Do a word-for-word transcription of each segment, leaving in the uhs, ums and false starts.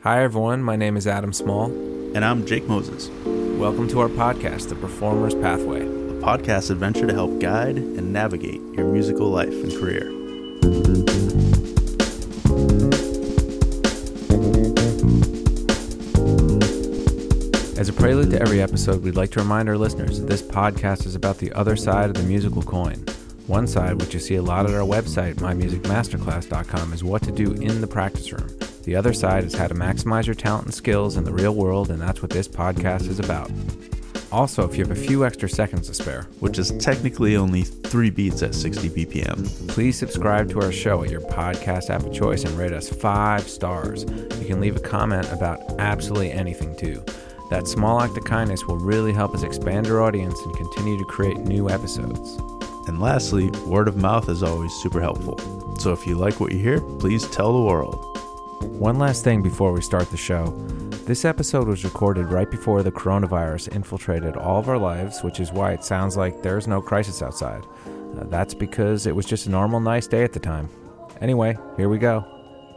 Hi everyone, my name is Adam Small. And I'm Jake Moses. Welcome to our podcast, The Performer's Pathway. A podcast adventure to help guide and navigate your musical life and career. As a prelude to every episode, we'd like to remind our listeners that this podcast is about the other side of the musical coin. One side, which you see a lot at our website, my music masterclass dot com, is what to do in the practice room. The other side is how to maximize your talent and skills in the real world, and that's what this podcast is about. Also, if you have a few extra seconds to spare, which is technically only three beats at sixty B P M, please subscribe to our show at your podcast app of choice and rate us five stars. You can leave a comment about absolutely anything too. That small act of kindness will really help us expand our audience and continue to create new episodes. And lastly, word of mouth is always super helpful. So if you like what you hear, please tell the world. One last thing before we start the show. This episode was recorded right before the coronavirus infiltrated all of our lives, which is why it sounds like there's no crisis outside. Uh, that's because it was just a normal, nice day at the time. Anyway, here we go.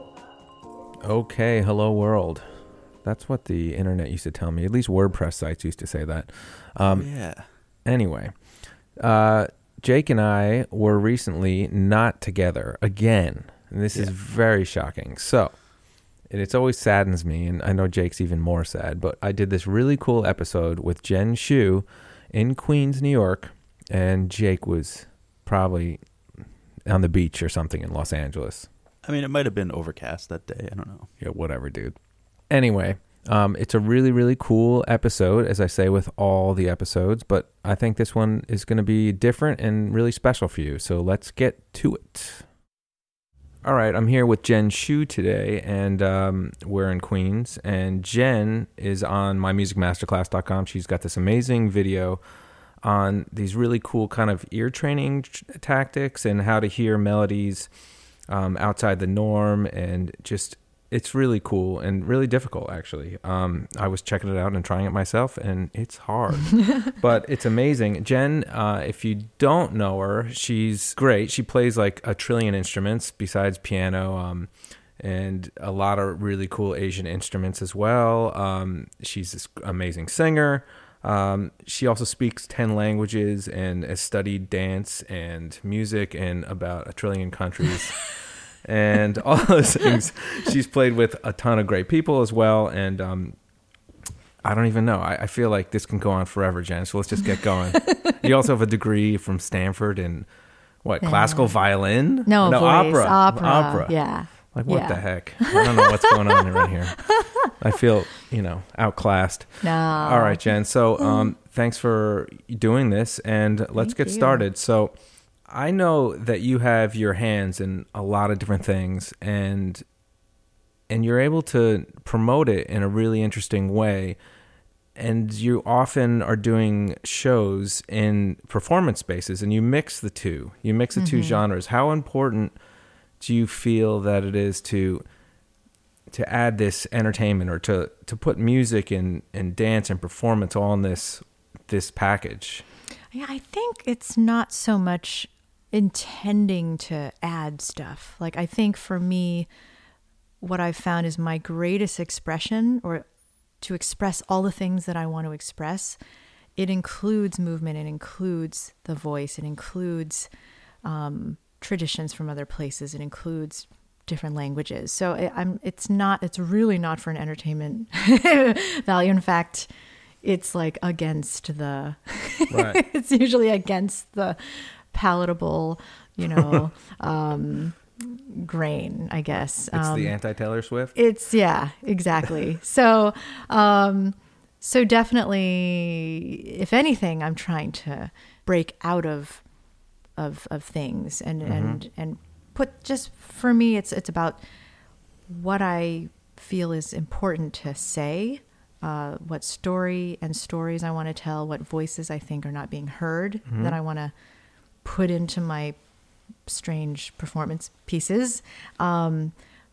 Okay, hello world. That's what the internet used to tell me. At least WordPress sites used to say that. Um, oh, yeah. Anyway, uh, Jake and I were recently not together again. And this yeah. is very shocking. So, and it's always saddens me, and I know Jake's even more sad, but I did this really cool episode with Jen Shu in Queens, New York, and Jake was probably on the beach or something in Los Angeles. I mean, it might have been overcast that day. I don't know. Yeah, whatever, dude. Anyway, um, it's a really, really cool episode, as I say with all the episodes, but I think this one is going to be different and really special for you, so let's get to it. All right, I'm here with Jen Shu today, and um, we're in Queens, and Jen is on my music masterclass dot com. She's got this amazing video on these really cool kind of ear training t- tactics and how to hear melodies um, outside the norm, and just, it's really cool and really difficult, actually. Um, I was checking it out and trying it myself, and it's hard, but it's amazing. Jen, uh, if you don't know her, she's great. She plays like a trillion instruments besides piano, um, and a lot of really cool Asian instruments as well. Um, she's this amazing singer. Um, she also speaks ten languages and has studied dance and music in about a trillion countries. And all those things. She's played with a ton of great people as well. And um, I don't even know. I, I feel like this can go on forever, Jen. So let's just get going. You also have a degree from Stanford in what, yeah. classical violin? No, no voice, opera. opera. Opera. Yeah. Like, what yeah. the heck? I don't know what's going on right here. I feel, you know, outclassed. No. All right, Jen. So um, thanks for doing this. And let's Thank get you. started. So I know that you have your hands in a lot of different things, and and you're able to promote it in a really interesting way. And you often are doing shows in performance spaces, and you mix the two. You mix the mm-hmm. two genres. How important do you feel that it is to to add this entertainment, or to, to put music and, and dance and performance all in this this package? Yeah, I think it's not so much intending to add stuff. Like, I think for me, what I've found is my greatest expression, or to express all the things that I want to express, it includes movement, it includes the voice, it includes um, traditions from other places, it includes different languages. So it, I'm, it's not, it's really not for an entertainment value. In fact, it's like against the, right. it's usually against the palatable, you know, um, grain, I guess. It's um, the anti-Taylor Swift? It's, yeah, exactly. so, um, so definitely, if anything, I'm trying to break out of, of, of things and, mm-hmm. and, and put, just for me, it's, it's about what I feel is important to say, uh, what story and stories I want to tell, what voices I think are not being heard, mm-hmm. that I want to put into my strange performance pieces. Um,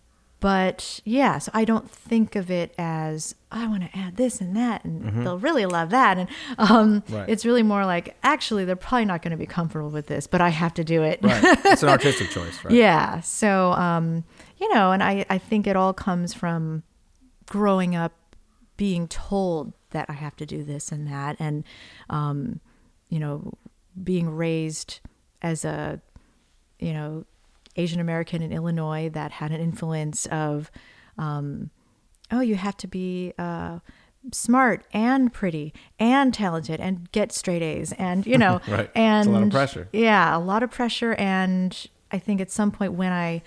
but yeah, so I don't think of it as, I want to add this and that, and mm-hmm. they'll really love that. And um, right. it's really more like, actually, they're probably not going to be comfortable with this, but I have to do it. Right. It's an artistic choice, right? Yeah. So, um, you know, and I, I think it all comes from growing up being told that I have to do this and that, and um, you know, being raised as a, you know, Asian American in Illinois that had an influence of, um, oh, you have to be uh, smart and pretty and talented and get straight A's, and you know, right. and it's a lot of pressure. Yeah, a lot of pressure. And I think at some point when I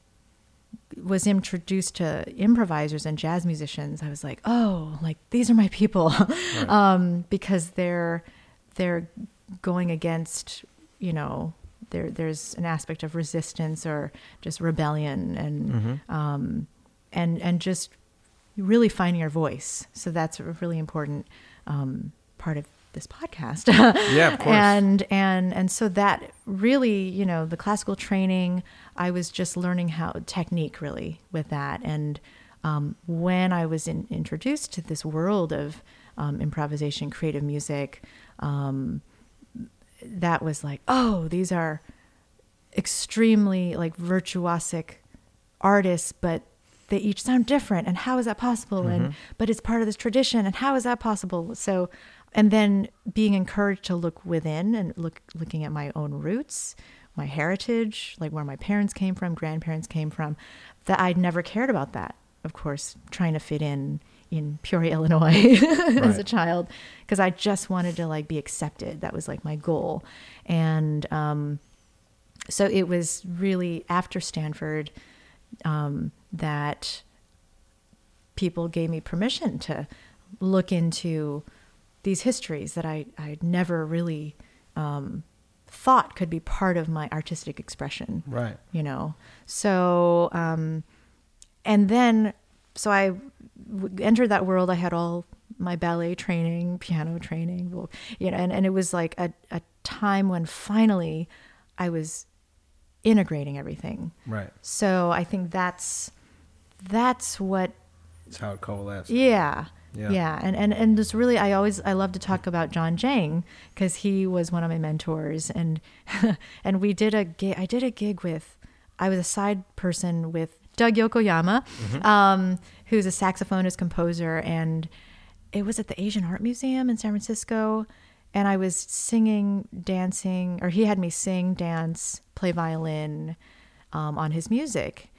was introduced to improvisers and jazz musicians, I was like, oh, like these are my people, right. um, because they're they're going against, you know, there there's an aspect of resistance or just rebellion, and mm-hmm. um, and and just really finding your voice. So that's a really important um, part of this podcast. Yeah, of course. And and and so that really, you know, the classical training, I was just learning how technique really with that. And um, when I was in, introduced to this world of um, improvisation, creative music, um, that was like, oh, these are extremely like virtuosic artists, but they each sound different. And how is that possible? Mm-hmm. And but it's part of this tradition. And how is that possible? So, and then being encouraged to look within and look looking at my own roots, my heritage, like where my parents came from, grandparents came from, that I'd never cared about that. Of course, trying to fit in in Peoria, Illinois as right. a child, because I just wanted to like be accepted. That was like my goal. And um, so it was really after Stanford um, that people gave me permission to look into these histories that I I'd never really um, thought could be part of my artistic expression. Right. You know, so, um, and then, so I w- entered that world. I had all my ballet training, piano training, you know, and, and it was like a, a time when finally I was integrating everything. Right. So I think that's, that's what. That's how it coalesced. Yeah. Yeah. Yeah. And, and, and just really, I always, I love to talk about John Jang because he was one of my mentors, and, and we did a gig, I did a gig with, I was a side person with Doug Yokoyama, mm-hmm. um, who's a saxophonist, composer. And it was at the Asian Art Museum in San Francisco. And I was singing, dancing, or he had me sing, dance, play violin, um, on his music.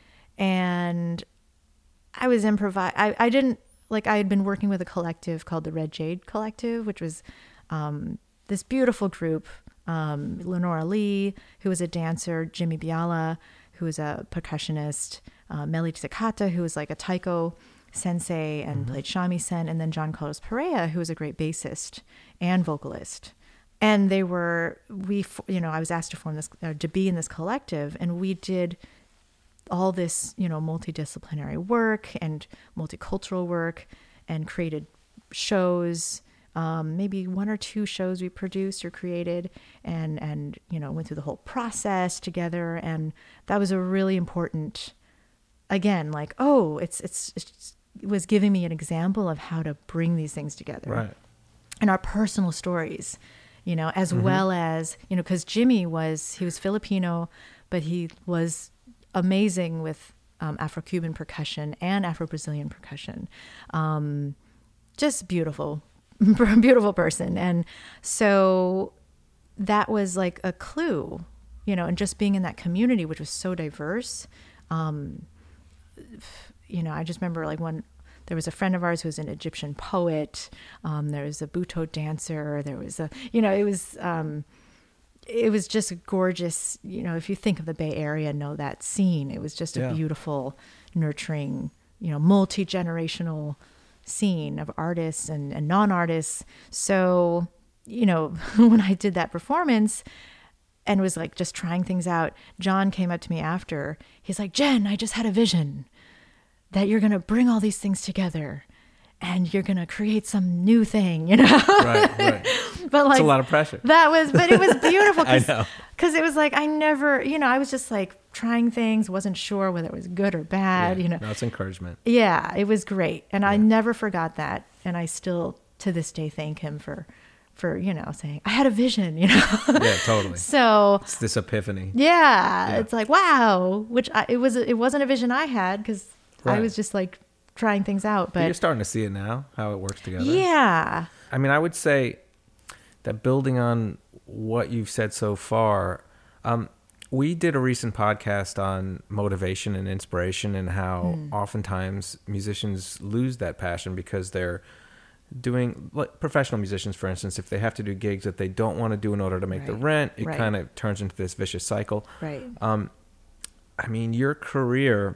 And I was improvise. I, I didn't, like I had been working with a collective called the Red Jade Collective, which was um, this beautiful group. Um, Lenora Lee, who was a dancer, Jimmy Biala, who was a percussionist, uh, Meli Tsakata, who was like a taiko sensei and mm-hmm. played shamisen, and then John Carlos Perea, who was a great bassist and vocalist. And they were, we, you know, I was asked to form this, uh, to be in this collective, and we did all this, you know, multidisciplinary work and multicultural work, and created shows, um, maybe one or two shows we produced or created, and, and, you know, went through the whole process together. And that was a really important, again, like, oh, it's, it's, it's it was giving me an example of how to bring these things together. Right. And our personal stories, you know, as mm-hmm. well as, you know, because Jimmy was, he was Filipino, but he was amazing with um, Afro-Cuban percussion and Afro-Brazilian percussion. Um, just beautiful, beautiful person. And so that was like a clue, you know, and just being in that community, which was so diverse. Um, you know, I just remember like when there was a friend of ours who was an Egyptian poet. Um, there was a Buto dancer. There was a, you know, it was, um, it was just a gorgeous, you know, if you think of the Bay Area, know that scene. It was just a yeah. beautiful, nurturing, you know, multi-generational scene of artists and, and non-artists. So, you know, when I did that performance and was like just trying things out, John came up to me after. He's like, Jen, I just had a vision that you're going to bring all these things together and you're going to create some new thing, you know? Right, right. But like, it's a lot of pressure. That was, but it was beautiful. I know. Because it was like, I never, you know, I was just like trying things, wasn't sure whether it was good or bad, yeah, you know? No, it's encouragement. Yeah, it was great. And yeah. I never forgot that. And I still, to this day, thank him for, for, you know, saying, I had a vision, you know? Yeah, totally. So. It's this epiphany. Yeah, yeah. It's like, wow. Which I, it was, it wasn't a vision I had because right. I was just like trying things out. But you're starting to see it now, how it works together. Yeah. I mean, I would say that building on what you've said so far, um, we did a recent podcast on motivation and inspiration and how mm. oftentimes musicians lose that passion because they're doing, like professional musicians, for instance, if they have to do gigs that they don't want to do in order to make right. the rent, it right. kind of turns into this vicious cycle. Right. Um, I mean, your career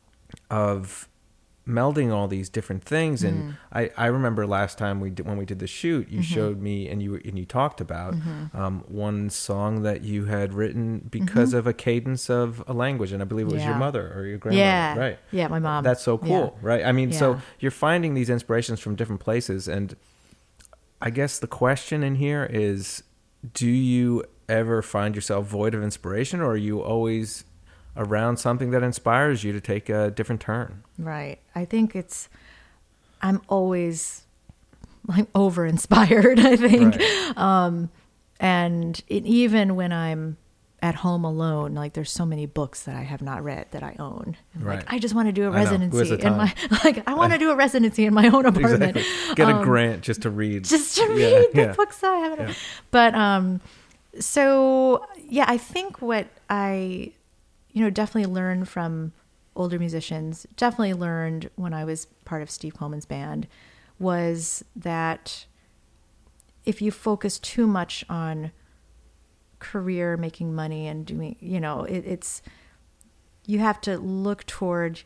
of melding all these different things, and mm. I, I remember last time we did, when we did the shoot, you mm-hmm. showed me and you and you talked about mm-hmm. um, one song that you had written because mm-hmm. of a cadence of a language, and I believe it was yeah. your mother or your grandmother, yeah. right? Yeah, my mom. That's so cool, yeah. right? I mean, yeah. so you're finding these inspirations from different places, and I guess the question in here is, do you ever find yourself void of inspiration, or are you always around something that inspires you to take a different turn? Right. I think it's, I'm always like over inspired, I think. Right. Um, and it, even when I'm at home alone, like there's so many books that I have not read that I own. Right. Like I just want to do a I residency in my, like I want to do a residency in my own apartment. Exactly. Get um, a grant just to read. Just to read yeah, the yeah. books that I haven't. Yeah. But, um, so yeah, I think what I, you know, definitely learned from older musicians, definitely learned when I was part of Steve Coleman's band, was that if you focus too much on career, making money and doing, you know, it, it's, you have to look toward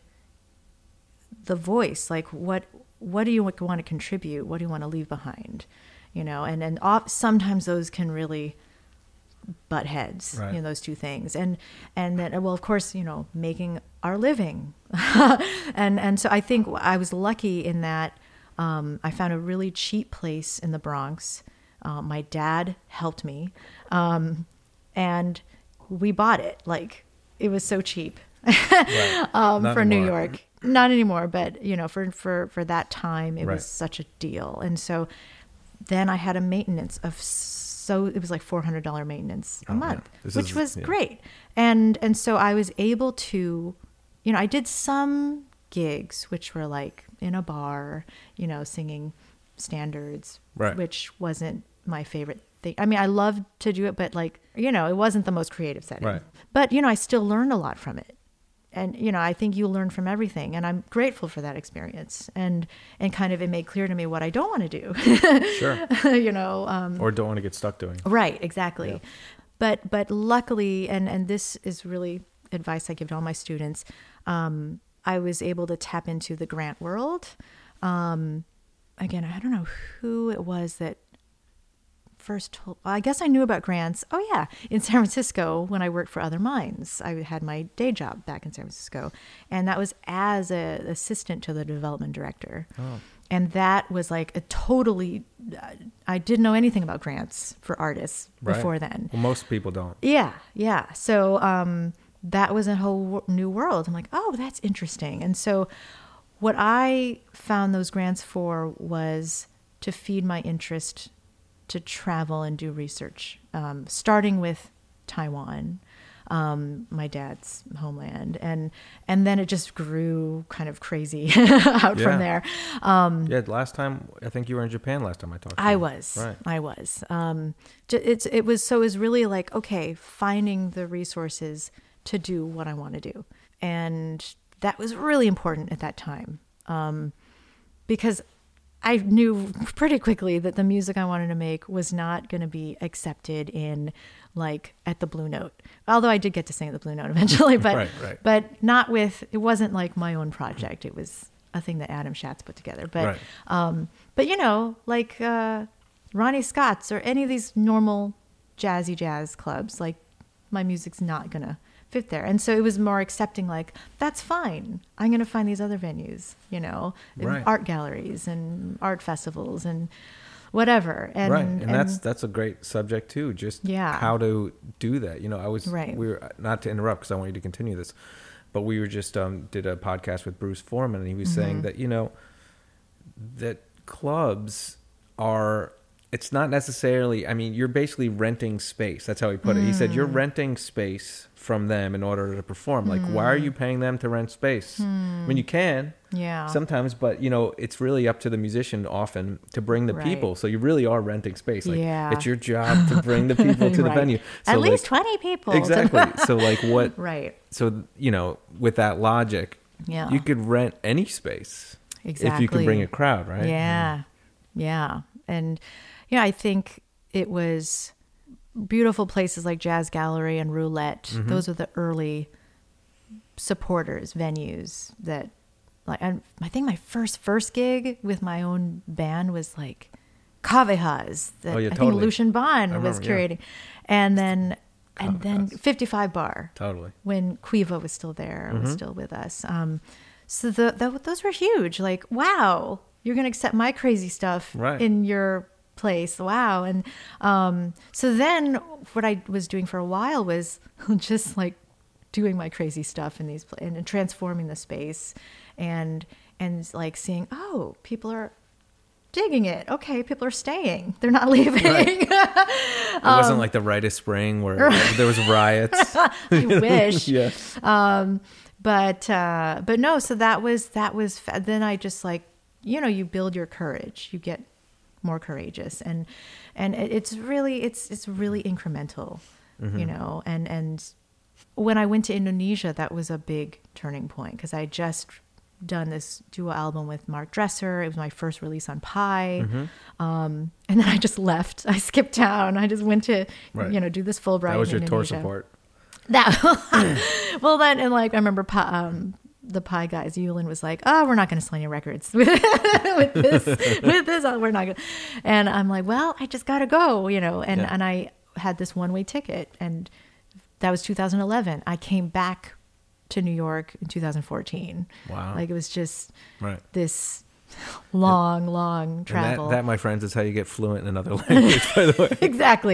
the voice, like what, what do you want to contribute? What do you want to leave behind? You know, and, and off, sometimes those can really butt heads, right. you know, those two things. And, and then, well, of course, you know, making our living. and, and so I think I was lucky in that, um, I found a really cheap place in the Bronx. Uh, my dad helped me. Um, and we bought it. Like it was so cheap, right. um, for anymore. New York. Not anymore, but you know, for, for, for that time, it right. was such a deal. And so then I had a maintenance of So it was like four hundred dollars maintenance a oh, month, yeah. which is, was yeah. great. And, and so I was able to, you know, I did some gigs, which were like in a bar, you know, singing standards, right. which wasn't my favorite thing. I mean, I loved to do it, but like, you know, it wasn't the most creative setting, right. but you know, I still learned a lot from it. And, you know, I think you learn from everything, and I'm grateful for that experience. And, and kind of, it made clear to me what I don't want to do. Sure. you know, um, or don't want to get stuck doing. Right. Exactly. Yeah. But, but luckily, and, and this is really advice I give to all my students. Um, I was able to tap into the grant world. Um, again, I don't know who it was that first told, well, I guess I knew about grants. Oh yeah. In San Francisco, when I worked for Other Minds, I had my day job back in San Francisco, and that was as an assistant to the development director. Oh. And that was like a totally, I didn't know anything about grants for artists right. before then. Well, most people don't. Yeah. Yeah. So, um, that was a whole new world. I'm like, oh, that's interesting. And so what I found those grants for was to feed my interest to travel and do research, um, starting with Taiwan, um, my dad's homeland. And, and then it just grew kind of crazy out yeah. from there. Um, yeah. Last time, I think you were in Japan last time I talked to I you. was, right. I was, um, it's, it was, so it was really like, okay, finding the resources to do what I want to do. And that was really important at that time. Um, because I knew pretty quickly that the music I wanted to make was not going to be accepted in like at the Blue Note. Although I did get to sing at the Blue Note eventually, but, right, right. but not with, it wasn't like my own project. It was a thing that Adam Schatz put together. But, right. um, but you know, like, uh, Ronnie Scott's or any of these normal jazzy jazz clubs, like my music's not going to fit there. And so it was more accepting, like, that's fine. I'm going to find these other venues, you know, right. art galleries and art festivals and whatever. And, right. And, and that's, that's a great subject too. Just yeah. how to do that. You know, I was, right. we were, not to interrupt because I want you to continue this, but we were just, um, did a podcast with Bruce Foreman, and he was mm-hmm. saying that, you know, that clubs are it's not necessarily, I mean, you're basically renting space. That's how he put it. He said, you're renting space from them in order to perform. Like, why are you paying them to rent space? I mean, you can Yeah. sometimes, but, you know, it's really up to the musician often to bring the Right. people. So you really are renting space. Like, Yeah. it's your job to bring the people to the Right. venue. So At like, least twenty people. Exactly. So, like, what, Right. so, you know, with that logic, Yeah. you could rent any space if you Exactly. can bring a crowd, right? Yeah. Yeah. And yeah, I think it was beautiful places like Jazz Gallery and Roulette. Mm-hmm. Those are the early supporters, venues that like, and I think my first, first gig with my own band was like Cavejas that Oh, yeah, I totally. think Lucian Bond I was remember, yeah. curating. And then, and then Cavejas. fifty-five Bar. Totally. When Quiva was still there, Mm-hmm. was still with us. Um, so the, the those were huge. Like, wow, you're gonna accept my crazy stuff Right. in your place. Wow. And um, so then what I was doing for a while was just like doing my crazy stuff in these pla- and, and transforming the space, and and like seeing, oh, people are digging it. Okay, people are staying. They're not leaving. Right. It wasn't like the Rite of Spring where there was riots. I wish. Yeah. Um, but uh, but no. So that was that was. Fa- then I just like, you know, you build your courage. You get more courageous, and and it, it's really it's it's really incremental, you know. And and when I went to Indonesia, that was a big turning point because I had just done this duo album with Mark Dresser. It was my first release on Pi. Um, and then I just left. I skipped town. I just went to, Right. you know, do this Fulbright That was in your tour Indonesia. support. That well then, and like I remember Pi, um, the Pi guys, Yulin was like, "Oh, we're not going to sell any records with, with this. With this, oh, we're not going." And I'm like, "Well, I just got to go," you know. And Yeah. and I had this one way ticket, and that was two thousand eleven. I came back to New York in two thousand fourteen. Wow. Like it was just Right. this long, long And travel. that, that, my friends, is how you get fluent in another language, by the way. Exactly.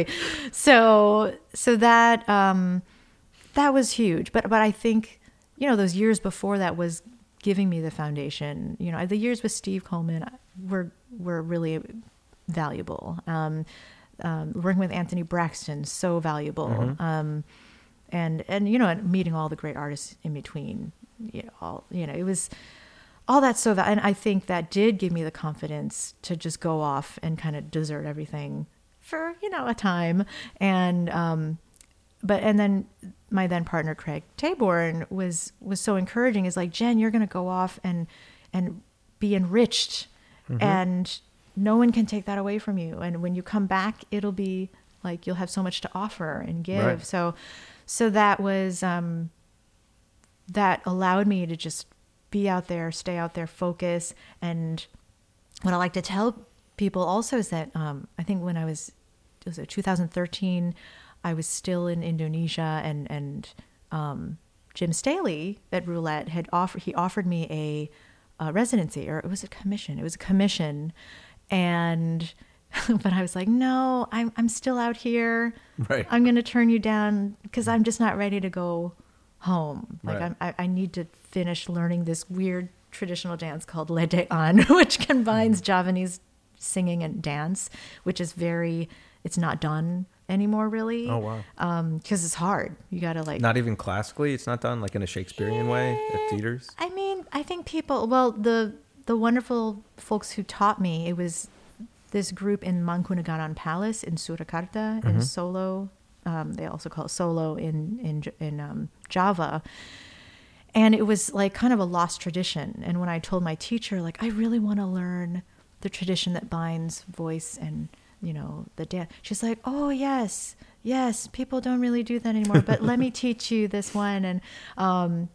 So so that um that was huge. But but I think, you know, those years before that was giving me the foundation. You know, the years with Steve Coleman were were really valuable. Um, um, working with Anthony Braxton, so valuable. Mm-hmm. Um, and and you know, and meeting all the great artists in between. You know, all you know, it was all that so that, and I think that did give me the confidence to just go off and kind of desert everything for, you know, a time. And, um, but, and then my then partner, Craig Taborn, was, was so encouraging. Is like, Jen, you're going to go off and, and be enriched, Mm-hmm. and no one can take that away from you. And when you come back, it'll be like, you'll have so much to offer and give. Right. So, so that was, um, that allowed me to just be out there, stay out there, focus. And what I like to tell people also is that um, I think when I was, was it two thousand thirteen, I was still in Indonesia, and and um, Jim Staley at Roulette had offered, he offered me a, a residency, or it was a commission. It was a commission. And, but I was like, no, I'm, I'm still out here. Right. I'm going to turn you down because I'm just not ready to go home. Like Right. I'm, I, I need to finish learning this weird traditional dance called Ledean, which combines Javanese singing and dance, which is very, it's not done anymore really. Oh, wow. Um, cause it's hard. You gotta like, Not even classically? It's not done like in a Shakespearean way at theaters? I mean, I think people, well, the, the wonderful folks who taught me, it was this group in Mangkunagaran Palace in Surakarta in Solo. Um, they also call it Solo in, in, in um, Java. And it was like kind of a lost tradition. And when I told my teacher, like, I really want to learn the tradition that binds voice and, you know, the dance, she's like, oh, yes, yes, people don't really do that anymore, but let me teach you this one. And um,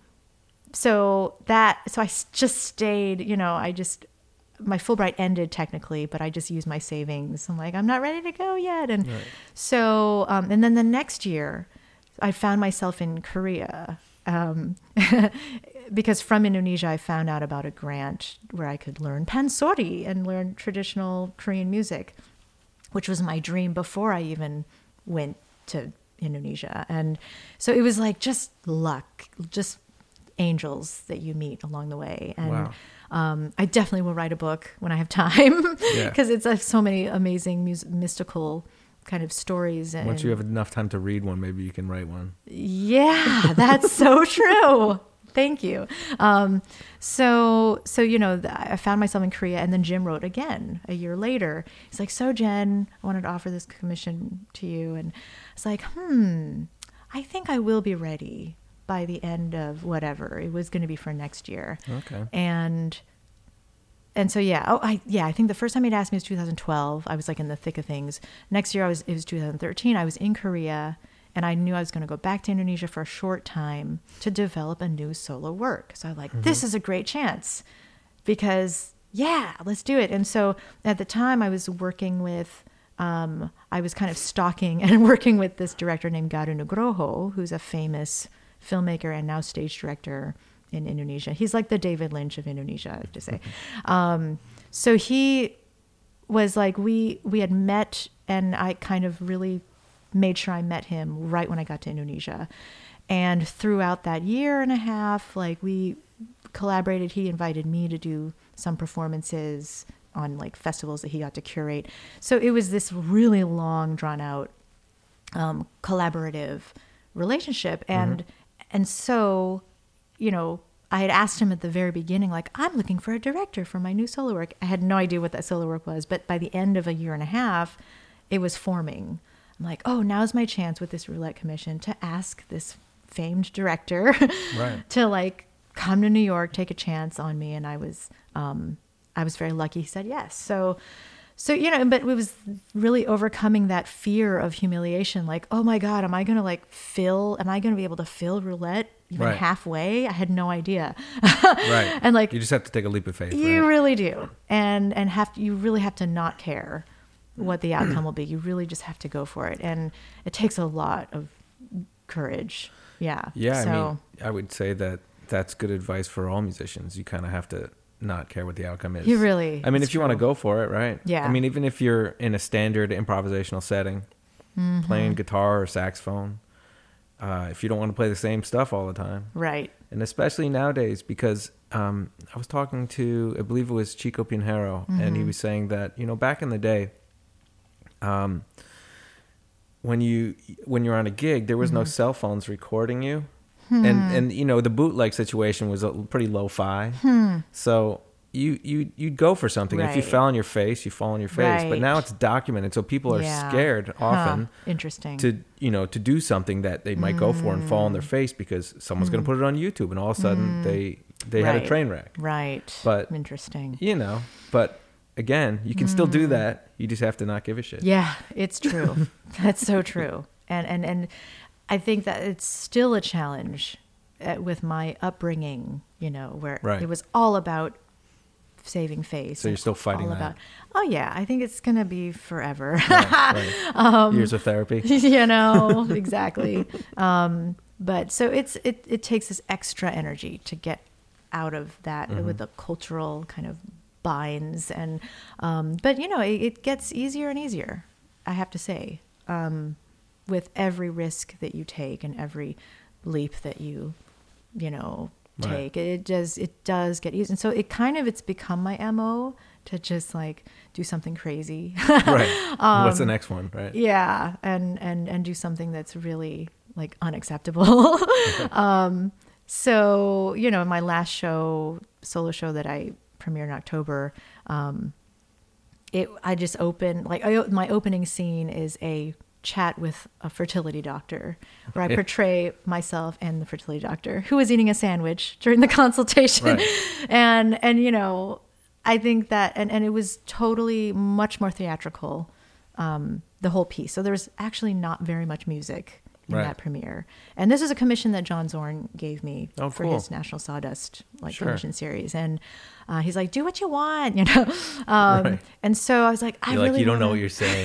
so that, so I s- just stayed, you know, I just, my Fulbright ended technically, but I just used my savings. I'm like, I'm not ready to go yet. And Right. so, um, and then the next year, I found myself in Korea. Um, because from Indonesia, I found out about a grant where I could learn pansori and learn traditional Korean music, which was my dream before I even went to Indonesia. And so it was like just luck, just angels that you meet along the way. And Wow. um, I definitely will write a book when I have time Yeah. because it's uh, so many amazing mus- mystical kind of stories. And Once you have enough time to read one, maybe you can write one. yeah, that's so true. Thank you. Um, so, so, you know, th- I found myself in Korea, and then Jim wrote again a year later. He's like, so Jen, I wanted to offer this commission to you. And it's like, hmm, I think I will be ready by the end of whatever. It was going to be for next year. Okay. And, and so, yeah, oh, I, yeah, I think the first time he'd asked me was two thousand twelve. I was like in the thick of things. Next year I was, it was two thousand thirteen. I was in Korea. And I knew I was going to go back to Indonesia for a short time to develop a new solo work. So I was like, mm-hmm. this is a great chance because, yeah, let's do it. And so at the time I was working with, um, I was kind of stalking and working with this director named Garu Nugroho, who's a famous filmmaker and now stage director in Indonesia. He's like the David Lynch of Indonesia, I have to say. Um, so he was like, we, we had met, and I kind of really made sure I met him right when I got to Indonesia. And throughout that year and a half, like we collaborated. He invited me to do some performances on like festivals that he got to curate. So it was this really long, drawn out, um, collaborative relationship. And, mm-hmm. and so, you know, I had asked him at the very beginning, like, I'm looking for a director for my new solo work. I had no idea what that solo work was, but by the end of a year and a half, it was forming. I'm like, oh, now's my chance with this Roulette Commission to ask this famed director right. to like come to New York, take a chance on me. And I was, um, I was very lucky. He said yes. So, so, you know, but it was really overcoming that fear of humiliation. Like, oh my God, am I going to like fill, am I going to be able to fill Roulette even right. halfway? I had no idea. Right. And like, you just have to take a leap of faith. You right? really do. And, and have to, you really have to not care what the outcome will be. You really just have to go for it. And it takes a lot of courage. Yeah. Yeah. So, I mean, I would say that that's good advice for all musicians. You kind of have to not care what the outcome is. You really, I mean, if you want to go for it, right? Yeah. I mean, even if you're in a standard improvisational setting, mm-hmm. playing guitar or saxophone, uh, if you don't want to play the same stuff all the time. Right. And especially nowadays, because um, I was talking to, I believe it was Chico Pinheiro, mm-hmm. and he was saying that, you know, back in the day, Um, when you when you're on a gig, there was mm-hmm. no cell phones recording you, hmm. and and you know the bootleg situation was a pretty lo-fi. Hmm. So you you you'd go for something. Right. If you fell on your face, you fall on your face. Right. But now it's documented, so people are yeah. scared often. Huh. Interesting. To you know to do something that they might mm. go for and fall on their face because someone's mm. going to put it on YouTube, and all of a sudden mm. they they right. had a train wreck. Right. But interesting. You know, but. Again, you can mm. still do that. You just have to not give a shit. Yeah, it's true. That's so true. And, and, and I think that it's still a challenge at, with my upbringing, you know, where right. it was all about saving face. So you're still fighting all that. About, oh yeah, I think it's going to be forever. Right, right. um, Years of therapy. You know, exactly. um, but so it's, it, it takes this extra energy to get out of that mm-hmm. with the cultural kind of binds and um but you know it, it gets easier and easier, I have to say, um with every risk that you take and every leap that you you know take. Right. it does it does get easier, and so it kind of it's become my M O to just like do something crazy. Right. um, what's the next one? Right. Yeah. And and and do something that's really like unacceptable. um so you know my last show solo show that I premiered in October, um, it, I just opened, like I, my opening scene is a chat with a fertility doctor where I portray myself and the fertility doctor who was eating a sandwich during the consultation. Right. And, and, you know, I think that, and, and it was totally much more theatrical, um, the whole piece. So there was actually not very much music in right. that premiere. And this is a commission that John Zorn gave me oh, for cool. his National Sawdust like sure. commission series. And uh, he's like, do what you want, you know? Um, right. And so I was like, I you're really like, you don't wanna... know what you're saying.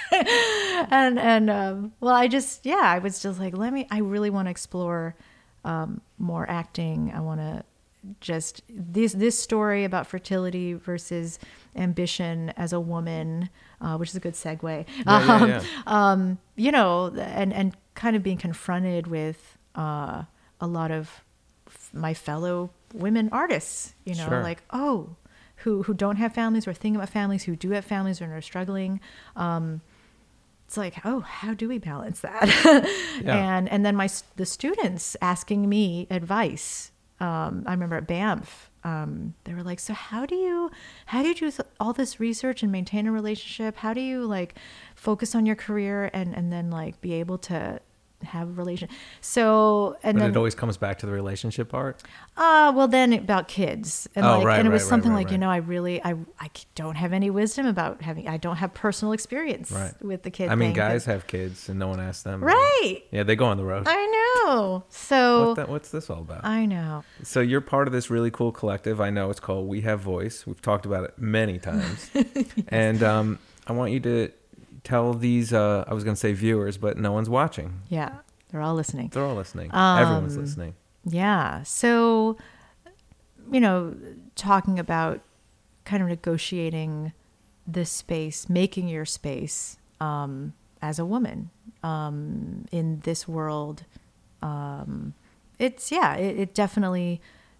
and, and um, well, I just, yeah, I was just like, let me, I really want to explore um, more acting. I want to just, this, this story about fertility versus ambition as a woman, uh, which is a good segue. Yeah, um, yeah, yeah. Um, you know, and, and kind of being confronted with uh, a lot of f- my fellow women artists, you know, Sure. like, oh, who, who don't have families or thinking about families, who do have families and are struggling. Um, it's like, oh, how do we balance that? Yeah. And, and then my, the students asking me advice. Um, I remember at Banff, um, they were like, so how do you, how do you do all this research and maintain a relationship? How do you like focus on your career and, and then like be able to have a relation? So, and But then, it always comes back to the relationship part. uh, well then about kids and Oh, like, right, and it was right, right, something right, like, you right. know, I really, I, I don't have any wisdom about having, I don't have personal experience Right. with the kid I mean, thing, guys 'cause- have kids and no one asks them. right. Yeah, they go on the road. I know. So What the, what's this all about? I know. So you're part of this really cool collective. I know it's called We Have Voice. We've talked about it many times. Yes. And um, I want you to tell these, uh, I was going to say viewers, but no one's watching. Yeah. They're all listening. They're all listening. Um, Everyone's listening. Yeah. So, you know, talking about kind of negotiating this space, making your space um, as a woman um, in this world. Um, it's, yeah, it, it definitely,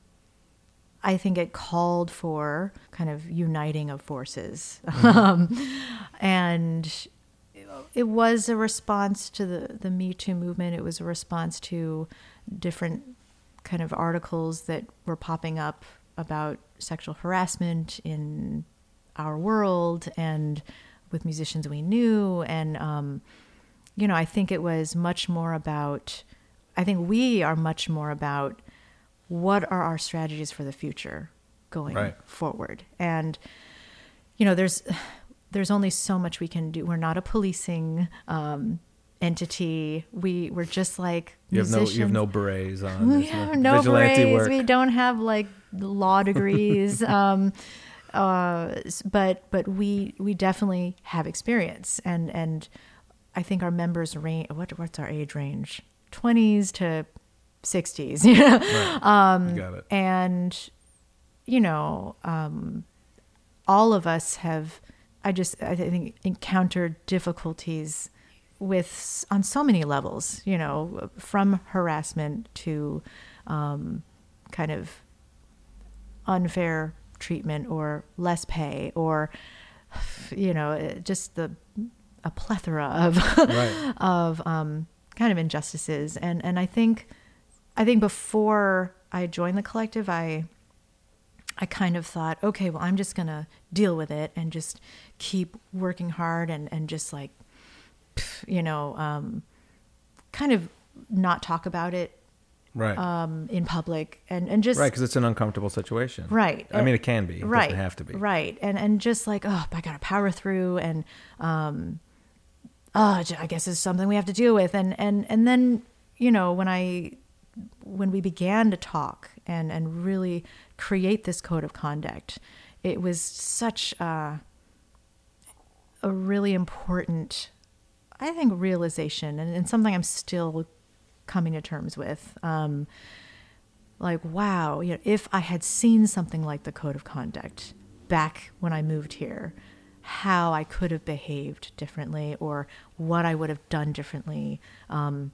I think it called for kind of uniting of forces. Mm-hmm. um, and it was a response to the, the Me Too movement. It was a response to different kind of articles that were popping up about sexual harassment in our world and with musicians we knew. And, um, you know, I think it was much more about, I think we are much more about what are our strategies for the future going Right. forward. And, you know, there's, there's only so much we can do. We're not a policing um, entity. We, we're just like You have no, musicians. you have no berets on. We There's have no vigilante berets. work. We don't have like law degrees. um, uh, s- but but we we definitely have experience, and and I think our members range. What what's our age range? Twenties to sixties. You know, Right. um, You got it. and you know, um, all of us have. I just I think encountered difficulties with on so many levels, you know, from harassment to um, kind of unfair treatment or less pay or, you know, just the a plethora of Right. of um, kind of injustices. And and I think I think before I joined the collective, I I kind of thought, okay, well, I'm just gonna deal with it and just keep working hard and and just like, you know, um, kind of not talk about it Right. um, in public and, and just Right, because it's an uncomfortable situation. Right. I mean, it can be. It right, doesn't have to be. Right. And and just like, oh, I got to power through and, um, oh, I guess it's something we have to deal with. And, and, and then, you know, when I, when we began to talk and, and really create this code of conduct, it was such a, a really important, I think, realization and, and something I'm still coming to terms with. Um, like, wow, you know, if I had seen something like the code of conduct back when I moved here, how I could have behaved differently or what I would have done differently, um,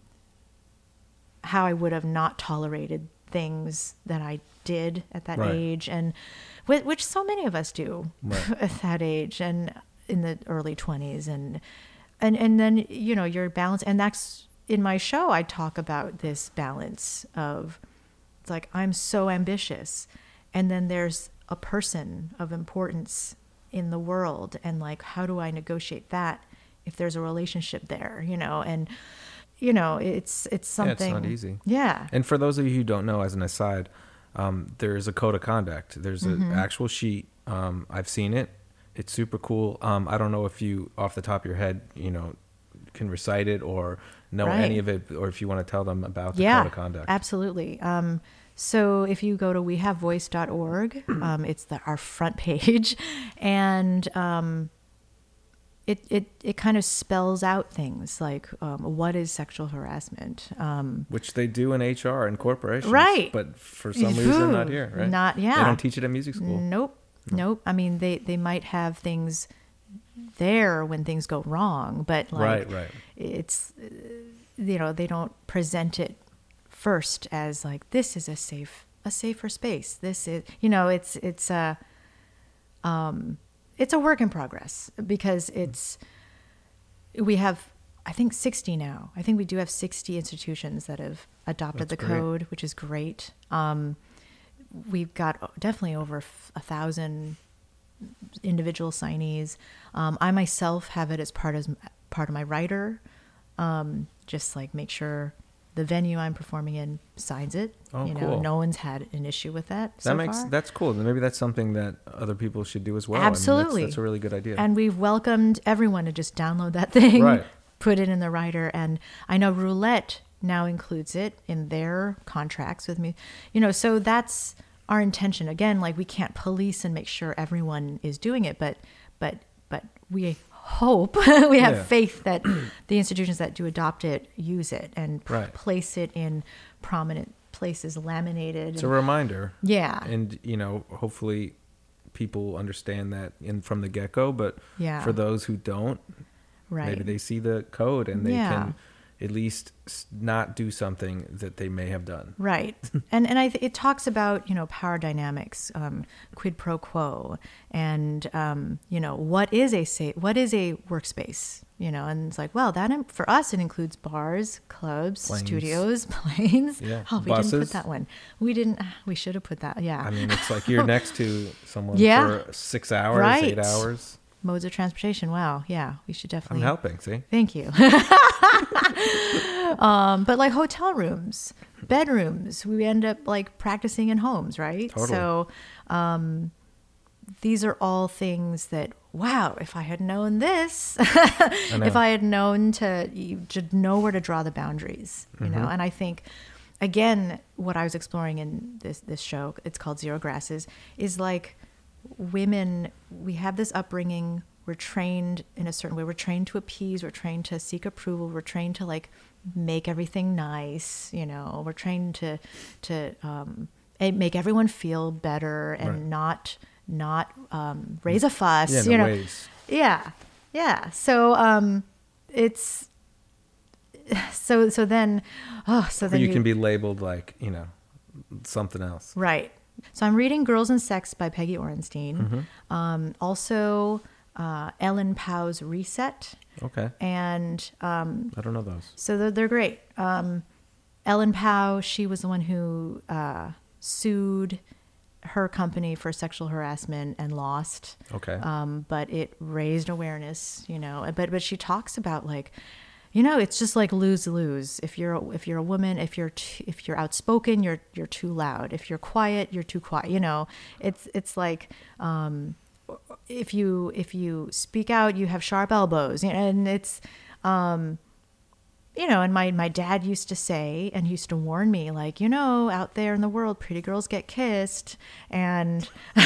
how I would have not tolerated things that I did at that Right. age, and wh- which so many of us do Right. at that age and in the early twenties. And, and, and then, you know, your balance, and that's, in my show, I talk about this balance of, it's like, I'm so ambitious. And then there's a person of importance in the world. And like, how do I negotiate that if there's a relationship there, you know? And, you know, it's, it's something. Yeah, it's not easy. Yeah. And for those of you who don't know, as an aside, um, there's a code of conduct. There's an Mm-hmm. actual sheet. Um, I've seen it. It's super cool. Um, I don't know if you, off the top of your head, you know, can recite it or know Right. any of it, or if you want to tell them about the Yeah, code of conduct. absolutely. Um, so if you go to we have voice dot org, um, it's the, our front page, and um, it, it, it kind of spells out things like um, what is sexual harassment. Um, Which they do in H R and corporations. Right. But for some reason, not here, right? Not- yeah. They don't teach it at music school. Nope. Nope. I mean, they, they might have things there when things go wrong, but like Right, right. it's, uh, you know, they don't present it first as like, this is a safe a safer space. This is, you know, it's it's a um, it's a work in progress because it's we have I think sixty now. I think we do have sixty institutions that have adopted That's the great. code, which is great. Um, we've got definitely over f- a thousand individual signees. Um, I myself have it as part of part of my writer. Um, just like make sure the venue I'm performing in signs it. Oh, you know, cool. no one's had an issue with that. That so makes far. that's cool. Maybe that's something that other people should do as well. I mean, that's- Absolutely. that's, a really good idea. And we've welcomed everyone to just download that thing, Right. put it in the writer. And I know Roulette now includes it in their contracts with me. You know, so that's our intention. Again, like we can't police and make sure everyone is doing it, but but but we hope we have Yeah. faith that the institutions that do adopt it use it and p- Right. place it in prominent places, laminated. It's a and- reminder. yeah. And, you know, hopefully people understand that in from the get-go. But Yeah. for those who don't, right. maybe they see the code and they Yeah. can at least s- not do something that they may have done. Right. and and I th- it talks about, you know, power dynamics, um, quid pro quo, and, um, you know, what is a sa- what is a workspace, you know, and it's like, well, that im- for us, it includes bars, clubs, Planes. studios, planes. Yeah. Oh, we didn't Buses. put that one. We didn't, ah, we should have put that. Yeah. I mean, it's like you're next to someone Yeah. for six hours, Right. eight hours. Modes of transportation. Wow. Yeah. We should I'm definitely. helping, see? Thank you. um, but like hotel rooms, bedrooms, we end up like practicing in homes, right? Totally. So um, these are all things that, wow, if I had known this, know. if I had known to, you should know where to draw the boundaries, you know? And I think, again, what I was exploring in this, this show, it's called Zero Grasses, is like women, we have this upbringing, we're trained in a certain way, we're trained to appease, we're trained to seek approval, we're trained to like make everything nice, you know, we're trained to to um eh, make everyone feel better and Right. not not um raise a fuss, Yeah, you no know. ways. Yeah. Yeah. So um it's so so then oh so Or then you can be labeled like, you know, something else. Right. So I'm reading Girls and Sex by Peggy Orenstein. Mm-hmm. Um, also, uh, Ellen Pow's Reset. Okay. And um, I don't know those. so they're, they're great. Um, Ellen Pow, she was the one who uh, sued her company for sexual harassment and lost. Okay. Um, but it raised awareness, you know. But but she talks about like, you know, it's just like lose lose. If you're a, if you're a woman, if you're t- if you're outspoken, you're you're too loud. If you're quiet, you're too quiet. You know, it's it's like um, if you if you speak out, you have sharp elbows. And it's um, you know, and my, my dad used to say, and he used to warn me, like, you know, out there in the world, pretty girls get kissed. And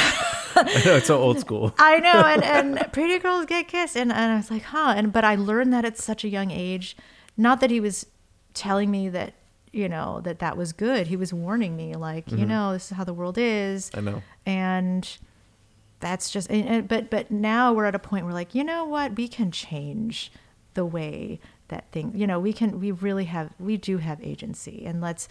I know, it's so old school. I know, and, and pretty girls get kissed. And, and I was like, huh. And, but I learned that at such a young age, not that he was telling me that, you know, that that was good. He was warning me, like, Mm-hmm. you know, this is how the world is. I know. And that's just, and, and, but, but now we're at a point where like, you know what, we can change the way that thing, you know, we can, we really have, we do have agency, and let's,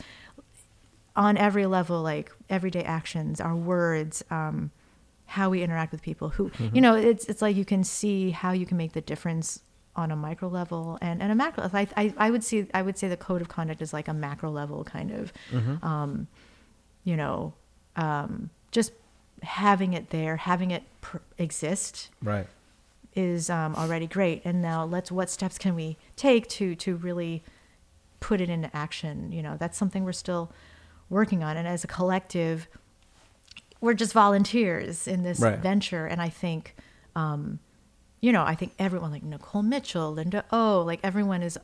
on every level, like everyday actions, our words, um, how we interact with people who, Mm-hmm. you know, it's, it's like you can see how you can make the difference on a micro level and, and a macro. I, I, I would see, I would say the code of conduct is like a macro level kind of, Mm-hmm. um, you know, um, just having it there, having it pr- exist Right. is um, already great. And now let's, what steps can we take to, to really put it into action? You know, that's something we're still working on. And as a collective, we're just volunteers in this Right. venture. And I think, um, you know, I think everyone like Nicole Mitchell, Linda O, like everyone is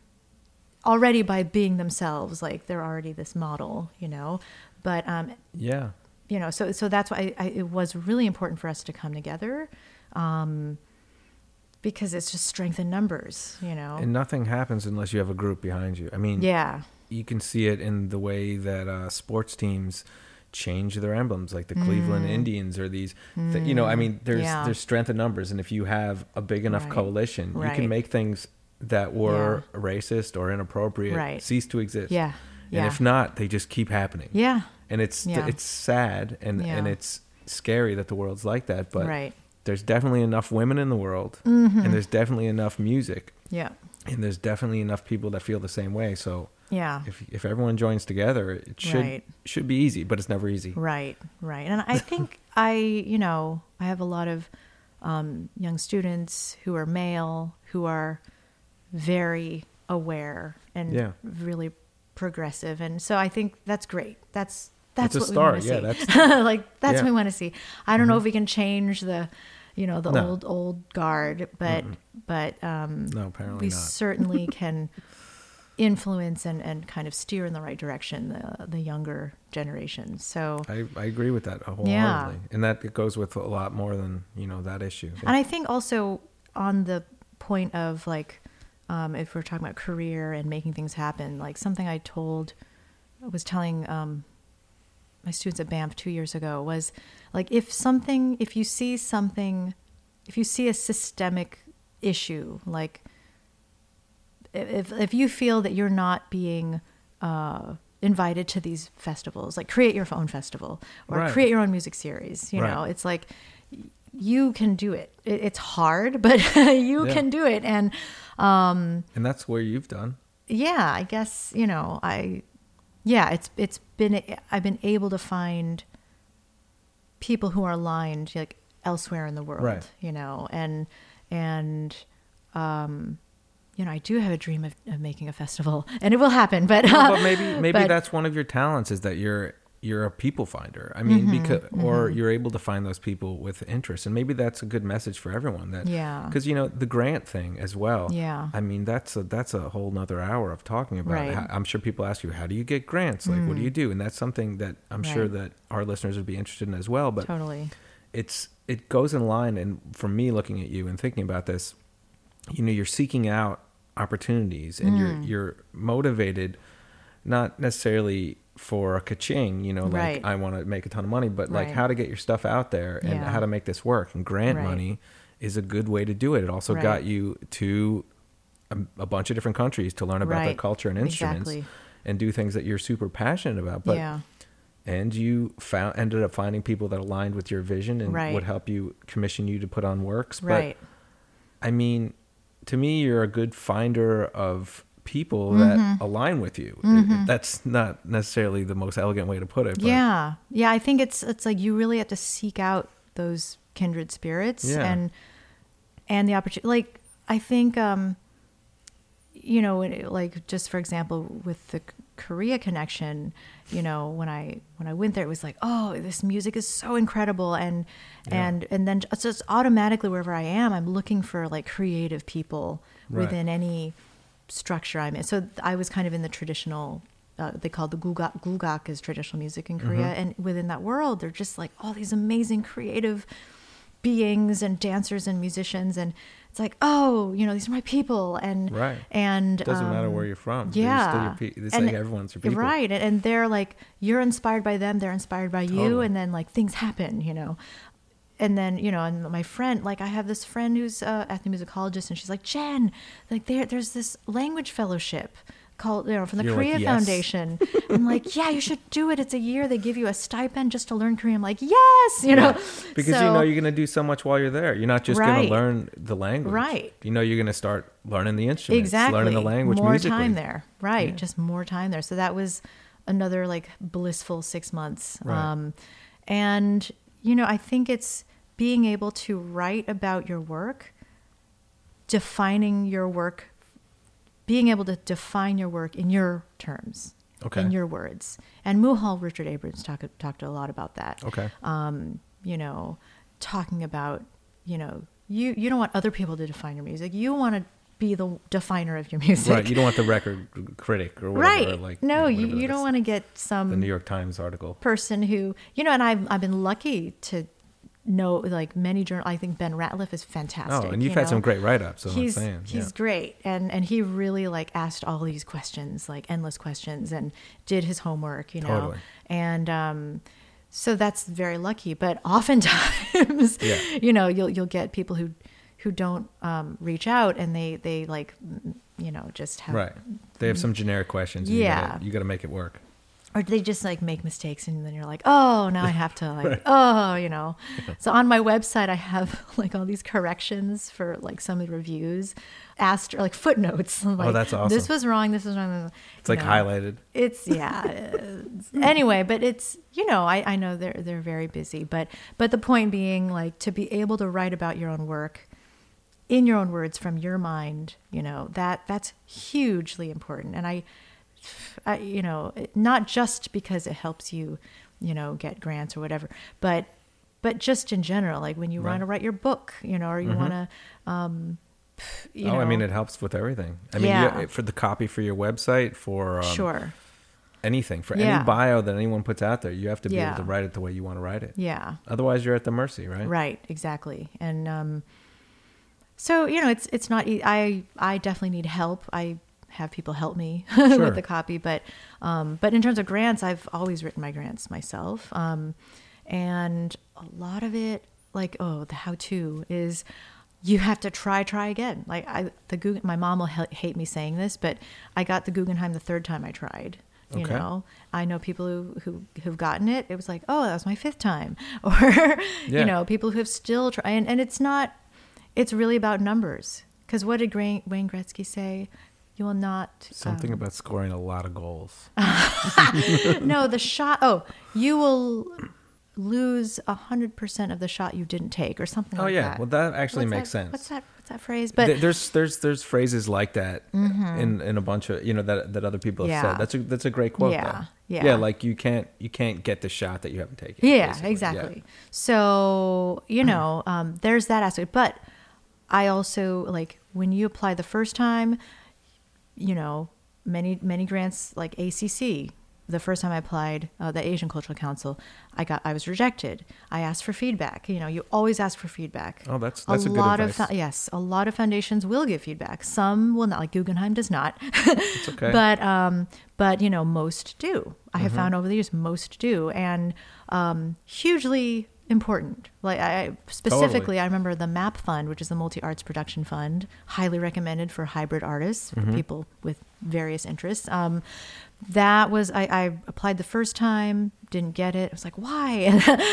already, by being themselves, like they're already this model, you know, but, um, Yeah. you know, so, so that's why I, I, it was really important for us to come together. Um, because it's just strength in numbers, you know? And nothing happens unless you have a group behind you. I mean, Yeah. you can see it in the way that uh, sports teams change their emblems, like the Cleveland Indians or these, th- you know, I mean, there's Yeah. there's strength in numbers. And if you have a big enough Right. coalition, you Right. can make things that were racist or inappropriate Right. cease to exist. Yeah. Yeah. if not, they just keep happening. Yeah. And it's Yeah. it's sad and Yeah. and it's scary that the world's like that, but Right. there's definitely enough women in the world, Mm-hmm. and there's definitely enough music, Yeah. and there's definitely enough people that feel the same way. So Yeah. if if everyone joins together, it should Right. should be easy, but it's never easy. Right, right. And I think I, you know, I have a lot of um, young students who are male, who are very aware and Yeah. really progressive. And so I think that's great. That's that's It's a what we want start. to Yeah, see. that's like that's yeah. what we want to see. I don't know if we can change the, you know, the No. old old guard, but but um, no, apparently we not. certainly can influence and, and kind of steer in the right direction the the younger generation. So I, I agree with that wholeheartedly, and that it goes with a lot more than you know that issue. and I think also on the point of like um, if we're talking about career and making things happen, like something I told I was telling um, my students at Banff two years ago was like if something if you see something if you see a systemic issue, like if if you feel that you're not being uh, invited to these festivals, like create your own festival or Right. create your own music series. You Right. know, it's like y- you can do it. it it's hard, but you Yeah. can do it. And um, and that's where you've done. yeah, I guess you know, I yeah, it's it's been I've been able to find people who are aligned like elsewhere in the world. Right. You know, and and um, you know, I do have a dream of, of making a festival, and it will happen. But Well, but maybe maybe but- that's one of your talents is that you're you're a people finder. I mean, Mm-hmm, because or you're able to find those people with interest, and maybe that's a good message for everyone. That Yeah. because you know the grant thing as well. Yeah. I mean, that's a that's a whole nother hour of talking about. Right. How, I'm sure people ask you, how do you get grants? Like, what do you do? And that's something that I'm sure Right. that our listeners would be interested in as well. But totally. it's it goes in line, and for me looking at you and thinking about this, you know, you're seeking out opportunities, and you're Mm. you're motivated not necessarily for a ka-ching, you know, like Right. I want to make a ton of money, but like Right. how to get your stuff out there and Yeah. how to make this work. And grant Right. money is a good way to do it. It also Right. got you to a, a bunch of different countries to learn about their Right. culture and instruments Exactly. and do things that you're super passionate about. But yeah. and you found ended up finding people that aligned with your vision and Right. would help you commission you to put on works. But Right. I mean, to me, you're a good finder of people that align with you. It- that's not necessarily the most elegant way to put it. But Yeah. Yeah. I think it's it's like you really have to seek out those kindred spirits Yeah. and and the opportunity. Like I think, um, you know, when it- like just for example, with the Korea connection, you know, when I when I went there, it was like, oh, this music is so incredible, and Yeah. and and then it's just automatically wherever I am, I'm looking for like creative people Right. within any structure I'm in. So I was kind of in the traditional. Uh, they call the gugak. Gugak is traditional music in Korea, Mm-hmm. and within that world, they're just like all these amazing creative beings and dancers and musicians, and it's like, oh, you know, these are my people, and Right. and it doesn't matter um, where you're from. They're yeah, still your pe- it's And- like everyone's your people. right? And, and they're like, you're inspired by them, they're inspired by you, Totally. and then like things happen, you know. And then, you know, and my friend, like I have this friend who's a ethnomusicologist, and she's like, Jen, like there, there's this language fellowship called, you know, from the You're like, Korea "Yes." Foundation. I'm like, yeah, you should do it. It's a year. They give you a stipend just to learn Korean. I'm like, yes, you know, Because you So- know you're going to do so much while you're there. You're not just going Right. to learn the language. Right. You know you're going to start learning the instruments, exactly learning the language more musically. time there, right? Yeah. Just more time there. So that was another like blissful six months. Right. Um, and you know, I think it's being able to write about your work, defining your work, being able to define your work in your terms, Okay. in your words. And Muhal Richard Abrams talked talked a lot about that. Okay. Um, you know, talking about, you know, you you don't want other people to define your music. You want to be the definer of your music. Right. You don't want the record critic or whatever. Right. Like, no, you, you, know, you don't want to get the some New York Times article. person who, you know, and I've, I've been lucky to know like many journal. I think Ben Ratliff is fantastic. Oh, and you've you had know? some great write-ups. So He's, I'm saying, he's yeah. great. And, and he really like asked all these questions, like endless questions, and did his homework, you know, Totally. and, um, so that's very lucky, but oftentimes, Yeah. you know, you'll, you'll get people who, who don't, um, reach out, and they, they like, mm, you know, just have Right. They have some generic questions. And Yeah. You gotta, you gotta make it work. Or do they just like make mistakes and then you're like, oh, now I have to like, Right. oh, you know. So on my website, I have like all these corrections for like some of the reviews, asked like footnotes. Like, Oh, that's awesome. This was wrong. This was wrong. It's like you know. highlighted. It's yeah. it's- anyway, but it's you know I, I know they're they're very busy, but but the point being like to be able to write about your own work in your own words from your mind, you know that that's hugely important. And I, I you know not just because it helps you, you know get grants or whatever, but but just in general, like when you Right. want to write your book, you know, or you Mhm. want to. Um, you oh, know, I mean, it helps with everything. I mean, Yeah. you, for the copy for your website, for um, sure. anything, for Yeah. any bio that anyone puts out there, you have to be Yeah. able to write it the way you want to write it. Yeah. Otherwise, you're at the mercy, right? Right, exactly. And um, so, you know, it's it's not, e- I I definitely need help. I have people help me Sure. with the copy, but um, but in terms of grants, I've always written my grants myself. Um, and a lot of it, like, oh, the how-to is you have to try, try again. Like I, the Guggen, my mom will ha- hate me saying this, but I got the Guggenheim the third time I tried. You Okay. know, I know people who, who who've gotten it. It was like, oh, that was my fifth time, or Yeah. you know, people who have still tried. And, and it's not. It's really about numbers. Because what did Gra- Wayne Gretzky say? You will not Something um, about scoring a lot of goals. no, the shot. Oh, you will lose a hundred percent of the shot you didn't take, or something. Oh like yeah, that. well that actually What's makes that- sense. What's that? What's that phrase? But Th- there's there's there's phrases like that in, in a bunch of you know that that other people have Yeah. said. That's a that's a great quote. Yeah, though. yeah. yeah. Like you can't you can't get the shot that you haven't taken. Yeah, basically. exactly. So, you know, um, there's that aspect. But I also, like, when you apply the first time, you know, many, many grants, like A C C, the first time I applied, uh, the Asian Cultural Council, I got, I was rejected. I asked for feedback. You know, you always ask for feedback. Oh, that's that's a, good lot advice. of fo- yes, a lot of foundations will give feedback. Some will not, like Guggenheim does not. It's okay. But um, but you know, most do. I have Mm-hmm. found over the years most do, and um, hugely important. Like I specifically, Totally. I remember the MAP Fund, which is the Multi Arts Production Fund, highly recommended for hybrid artists, for Mm-hmm. people with various interests. Um, that was I, I applied the first time, didn't get it. I was like, why?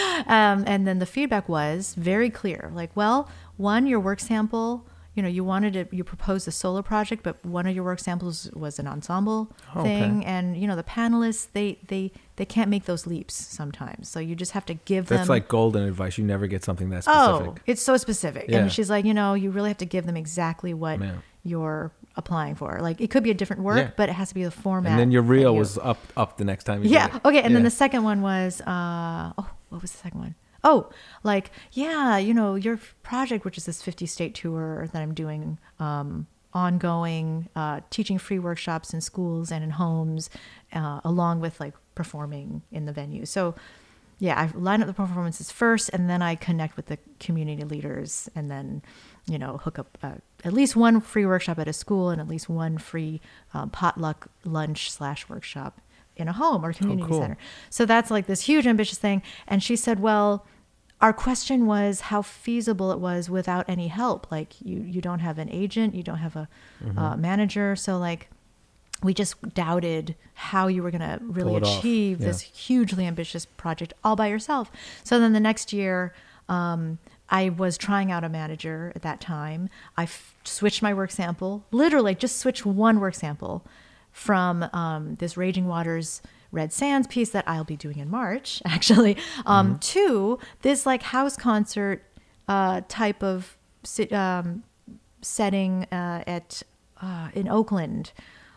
um, and then the feedback was very clear. Like, well, one, your work sample. You know, you wanted to, you proposed a solo project, but one of your work samples was an ensemble Oh, okay. thing. And, you know, the panelists, they, they, they can't make those leaps sometimes. So you just have to give them. That's like golden advice. You never get something that Oh, specific. it's so specific. Yeah. And she's like, you know, you really have to give them exactly what Yeah. you're applying for. Like, it could be a different work, Yeah. but it has to be the format. And then your that reel you- was up up the next time you yeah. did it. Okay. And then Yeah. the second one was, uh, oh, what was the second one? Oh, like, yeah, you know, your project, which is this fifty state tour that I'm doing, um, ongoing, uh, teaching free workshops in schools and in homes, uh, along with like performing in the venue. So yeah, I line up the performances first, and then I connect with the community leaders, and then, you know, hook up uh, at least one free workshop at a school and at least one free um, potluck lunch slash workshop in a home or community cool. center. So that's like this huge ambitious thing. And she said, well, our question was how feasible it was without any help. Like you, you don't have an agent, you don't have a uh, manager. So like, we just doubted how you were going to really Pull it off. achieve Yeah. this hugely ambitious project all by yourself. So then the next year, um, I was trying out a manager at that time. I f- switched my work sample, literally just switched one work sample from um, this Raging Waters Red Sands piece that I'll be doing in March, actually, um, to this like house concert uh, type of si- um, setting uh, at uh, in Oakland.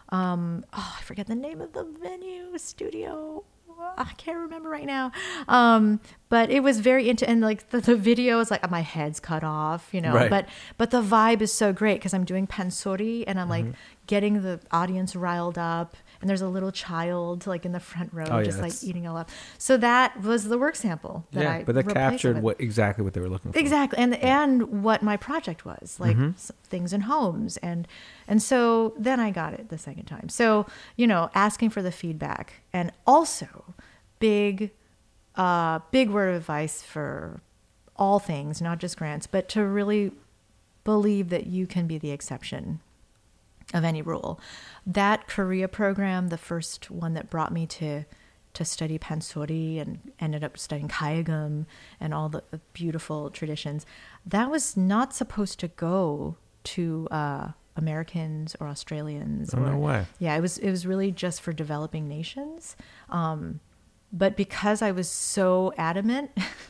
Um, oh, I forget the name of the venue, studio. I can't remember right now. Um, but it was very into, and like the, the video is like my head's cut off, you know, Right. but, but the vibe is so great because I'm doing pansori and I'm like getting the audience riled up, and there's a little child like in the front row, Oh, yeah, just like that's- eating all up. So that was the work sample that yeah, I but that replaced it captured with. what exactly what they were looking for. Exactly, and and what my project was, like s- things in homes, and and so then I got it the second time. So you know, asking for the feedback, and also big, uh, big word of advice for all things, not just grants, but to really believe that you can be the exception. of any rule. That Korea program, the first one that brought me to to study pansori and ended up studying Kaegum and all the beautiful traditions, that was not supposed to go to uh, Americans or Australians. Oh, or, no way. Yeah, it was it was really just for developing nations. Um, but because I was so adamant,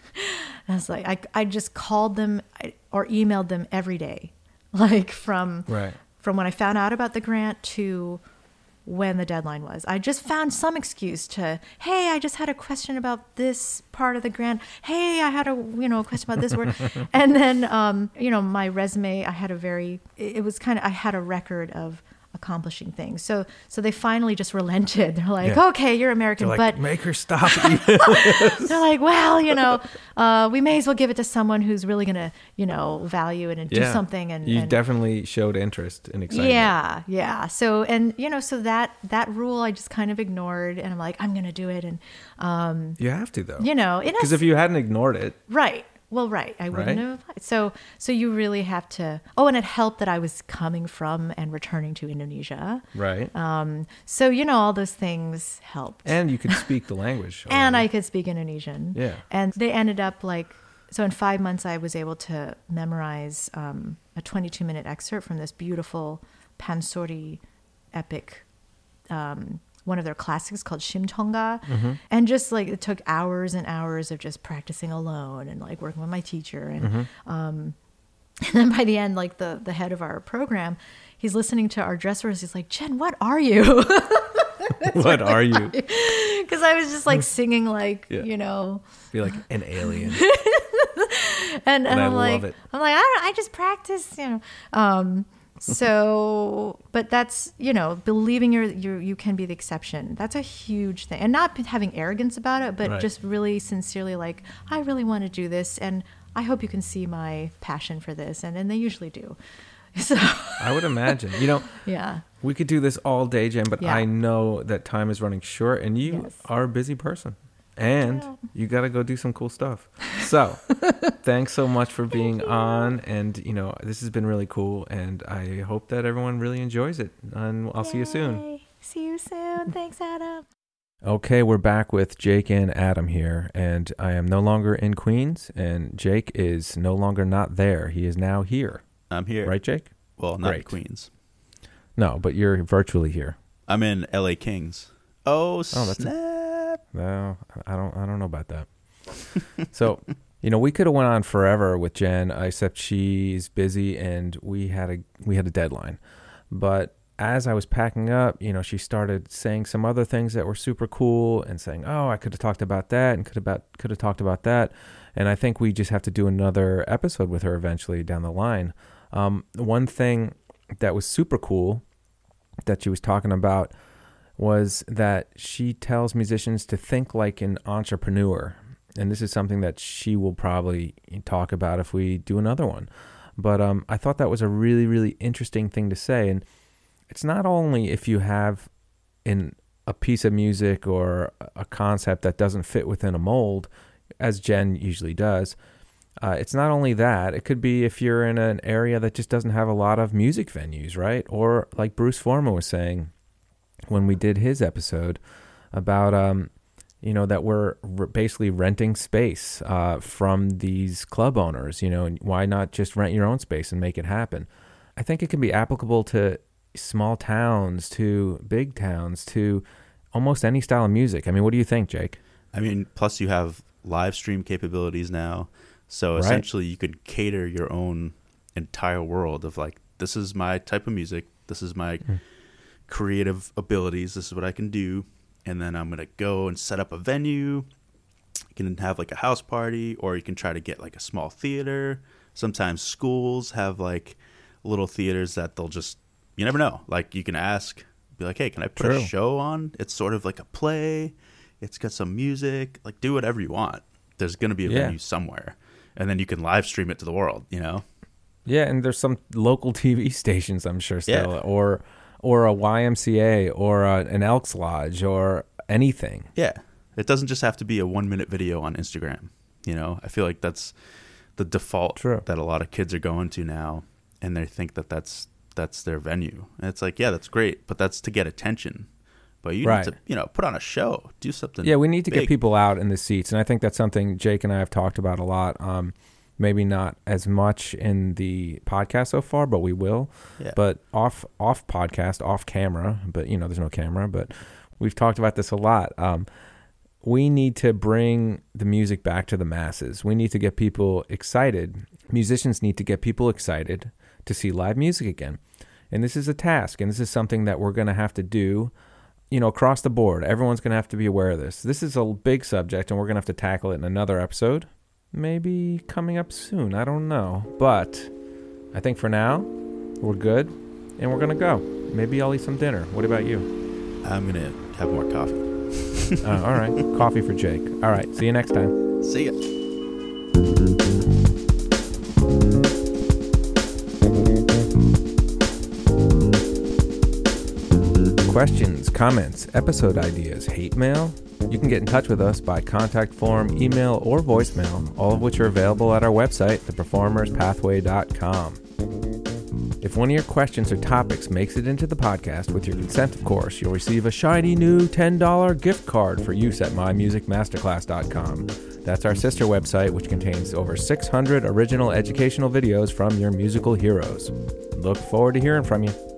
I was like, I, I just called them or emailed them every day, like from Right. from when I found out about the grant to when the deadline was. I just found some excuse to, hey, I just had a question about this part of the grant. Hey, I had a, you know, a question about this word. And then, um, you know, my resume, I had a very, it was kind of, I had a record of accomplishing things. So, so they finally just relented. They're like, Yeah. okay, you're American, Like, but make her stop. they're like, well, you know, uh, we may as well give it to someone who's really going to, you know, value it and do something. And you and, definitely showed interest and excitement. yeah, yeah. So, and you know, so that that rule I just kind of ignored, and I'm like, I'm going to do it, and um, You have to though. you know, in a Because if you hadn't ignored it, right. Well, right. I wouldn't Right? have applied. So, so you really have to. Oh, and it helped that I was coming from and returning to Indonesia. right? Um, so you know, all those things helped. and you could speak the language. And already. I could speak Indonesian. Yeah. And they ended up like, so in five months, I was able to memorize um, a twenty-two minute excerpt from this beautiful Pansori epic, um, one of their classics called Shimtonga. Mm-hmm. And just like, it took hours and hours of just practicing alone and like working with my teacher. And, Mm-hmm. um, and then by the end, like the, the head of our program, he's listening to our dress rehearsal. He's like, Jen, what are you? What are you? Because I was just like singing like, Yeah. you know, Be like an alien. and, and, And I I'm like, love it. I'm like, I don't, I just practice, you know. Um, so, but that's, you know, believing you're, you're, you can be the exception. That's a huge thing. And not having arrogance about it, but Right. just really sincerely like, I really want to do this. And I hope you can see my passion for this. And, and they usually do. So, I would imagine. You know, yeah. we could do this all day, Jen, but Yeah. I know that time is running short and you Yes. are a busy person. And Yeah. you got to go do some cool stuff. So, thanks so much for being on. And, you know, this has been really cool. And I hope that everyone really enjoys it. And I'll see you soon. Yay. See you soon. Thanks, Adam. Okay, we're back with Jake and Adam here. And I am no longer in Queens. And Jake is no longer not there. He is now here. I'm here. Right, Jake? Well, not in Great. Queens. No, but you're virtually here. I'm in L A Kings. Oh, Oh, that's a- snap. No, I don't. I don't know about that. So, you know, we could have went on forever with Jen, except she's busy and we had a we had a deadline. But as I was packing up, you know, she started saying some other things that were super cool and saying, "Oh, I could have talked about that and could have about could have talked about that." And I think we just have to do another episode with her eventually down the line. Um, one thing that was super cool that she was talking about was that she tells musicians to think like an entrepreneur. And this is something that she will probably talk about if we do another one. But um, I thought that was a really, really interesting thing to say. And it's not only if you have in a piece of music or a concept that doesn't fit within a mold, as Jen usually does. Uh, it's not only that. It could be if you're in an area that just doesn't have a lot of music venues, right? Or like Bruce Foreman was saying when we did his episode about, um, you know, that we're r- basically renting space uh, from these club owners, you know, and why not just rent your own space and make it happen? I think it can be applicable to small towns, to big towns, to almost any style of music. I mean, what do you think, Jake? I mean, plus you have live stream capabilities now. So Right. essentially you could cater your own entire world of like, this is my type of music. This is my Mm. creative abilities. This is what I can do. And then I'm going to go and set up a venue. You can have like a house party, or you can try to get like a small theater. Sometimes schools have like little theaters that they'll just, you never know. Like you can ask, be like, hey, can I put True. a show on? It's sort of like a play. It's got some music. Like do whatever you want. There's going to be a Yeah. venue somewhere. And then you can live stream it to the world, you know? Yeah, and there's some local T V stations, I'm sure, still, Yeah. or or a Y M C A, or a, an Elks Lodge, or anything. Yeah. It doesn't just have to be a one minute video on Instagram. You know, I feel like that's the default True. that a lot of kids are going to now. And they think that that's that's their venue. And it's like, yeah, that's great, but that's to get attention. But you Right. need to, you know, put on a show, do something. Yeah, we need to big. get people out in the seats, and I think that's something Jake and I have talked about a lot. Um, maybe not as much in the podcast so far, but we will. Yeah. But off off podcast, off camera, but you know, there's no camera, but we've talked about this a lot. Um, we need to bring the music back to the masses. We need to get people excited. Musicians need to get people excited to see live music again. And this is a task, and this is something that we're going to have to do, you know, across the board. Everyone's going to have to be aware of this. This is a big subject, and we're going to have to tackle it in another episode. Maybe coming up soon. I don't know. But I think for now, we're good, and we're going to go. Maybe I'll eat some dinner. What about you? I'm going to have more coffee. uh, all right. Coffee for Jake. All right. See you next time. See ya. Questions, comments, episode ideas, hate mail? You can get in touch with us by contact form, email, or voicemail, all of which are available at our website, the performers pathway dot com. If one of your questions or topics makes it into the podcast, with your consent, of course, you'll receive a shiny new ten dollars gift card for use at my music masterclass dot com. That's our sister website, which contains over six hundred original educational videos from your musical heroes. Look forward to hearing from you.